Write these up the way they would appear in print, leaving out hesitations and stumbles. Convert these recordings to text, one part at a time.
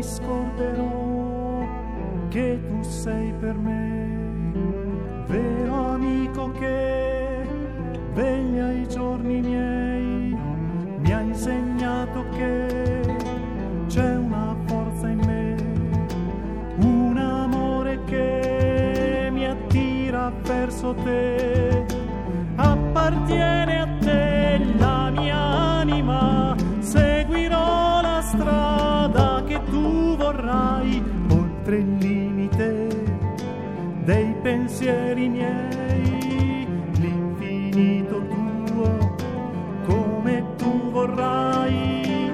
scorderò che tu sei per me, vero amico che veglia i giorni miei, mi ha insegnato che c'è una forza in me, un amore che mi attira verso te, appartiene a te la mia anima, seguirò la strada che tu vorrai, oltre il limite dei pensieri miei, l'infinito tuo come tu vorrai.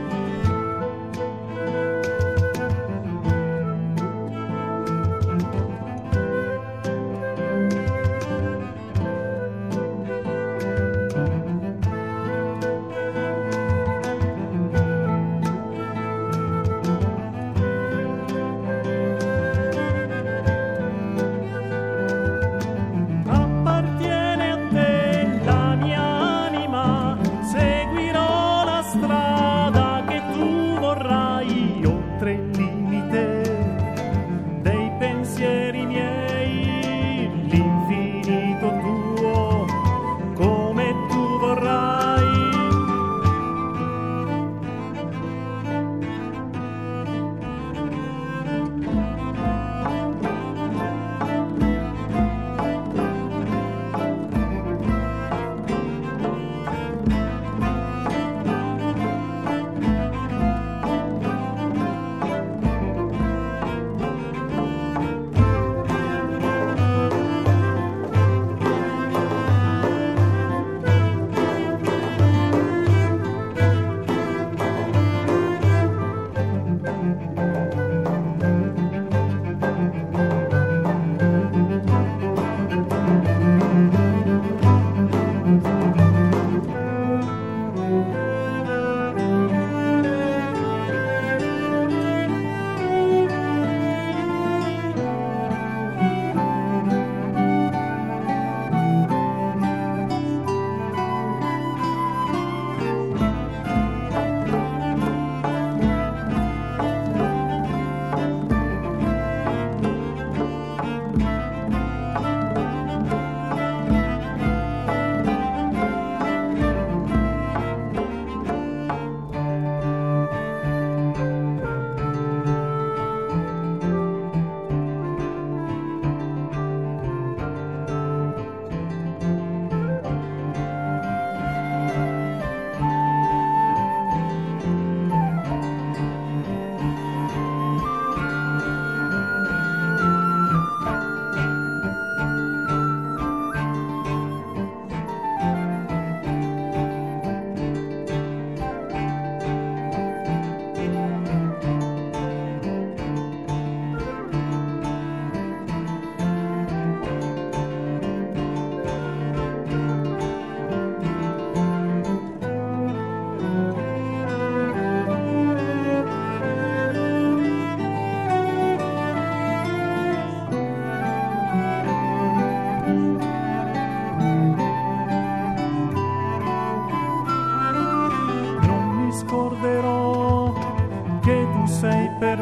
Scorderò che tu sei per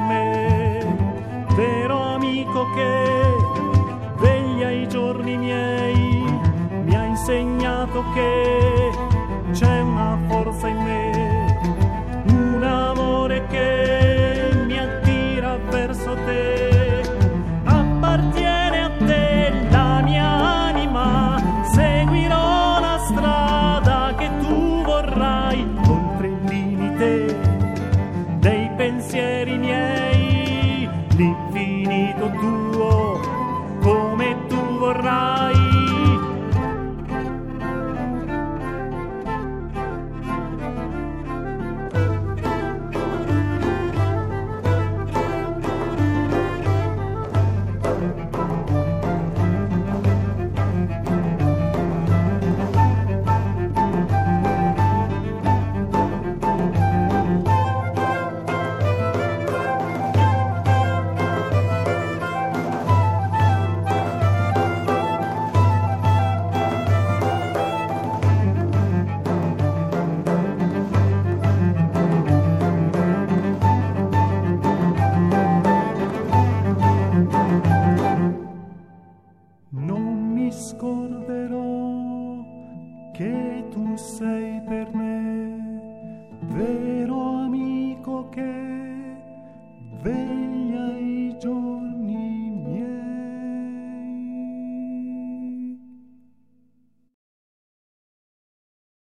me, vero amico che veglia i giorni miei, mi ha insegnato che c'è una forza in me, un amore che mi attira verso te, appartiene a te la mia anima, seguirò la strada che tu vorrai, dei pensieri miei, l'infinito tuo come tu vorrai. che vedi